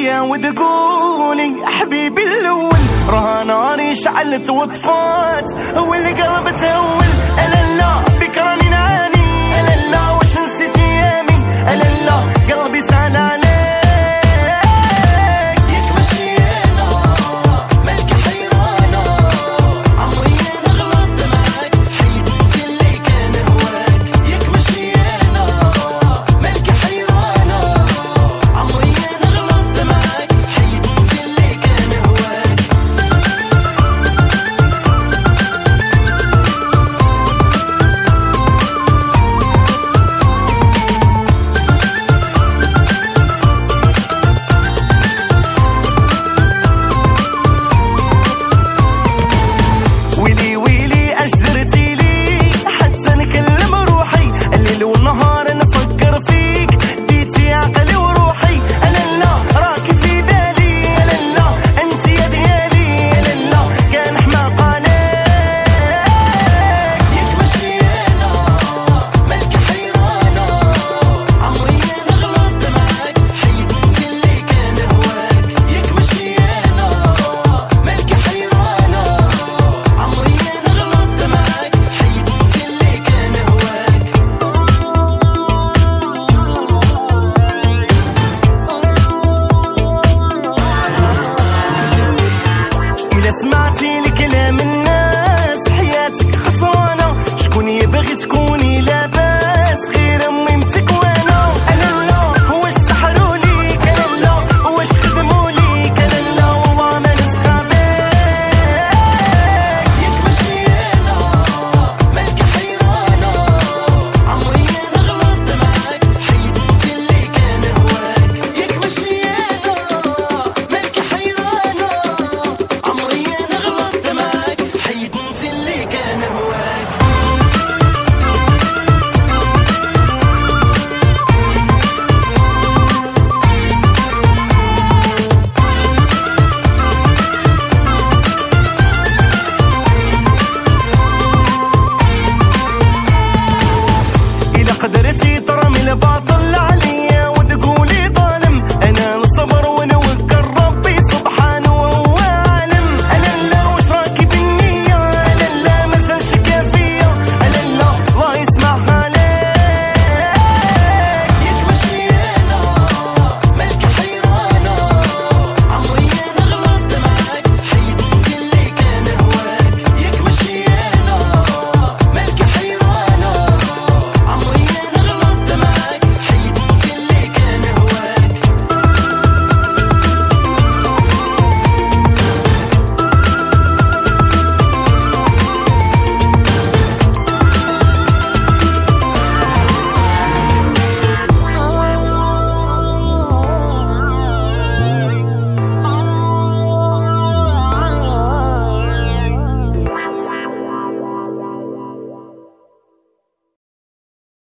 ليا وتقولي حبيبي الاول، راه ناري شعلت وطفات والقلب تهول. الا لا بك راني نعاني، الا لا واش نسيت ايامي، الا لا قلبي سال عليك. ياك ماشي انا مالك حيرانه، عمري انا غلطت معاك، حيد انت اللي كان هواك. ياك ماشي انا مالك حيرانه، عمري انا غلطت معاك، حيد انت اللي كان هواك. ويلي ويلي اش درتي لي حتى نكلم روحي، الليل والنهار نفكر فيك، ديتي عقلي وروحي. الا لا راكي في بالي، الا لا انت يا ديالي، الا لا كان حماق عليك. ياك ماشي انا مالك حيرانه، عمري انا غلطت معاك، حيد انت اللي كان هواك. ياك ماشي انا مالك حيرانه، عمري انا غلطت معاك، حيد انت اللي كان هواك. إلا سمعتي لكلام الناس حياتك خسرانة، شكون يبغي تكوني لاباس غير ميمتك وانا. الا لا واش سحروا ليك، الا لا واش خدموا ليك، الا لا والله ما نسخى بيك. ياك ماشي انا مالك حيرانة، عمري انا غلطت معاك، حيد انت اللي كان هواك. ياك ماشي انا مالك حيرانة، عمري انا غلطت معاك، حيد انت اللي كان هواك. إلا قدرتي ترمي الباطل عليك،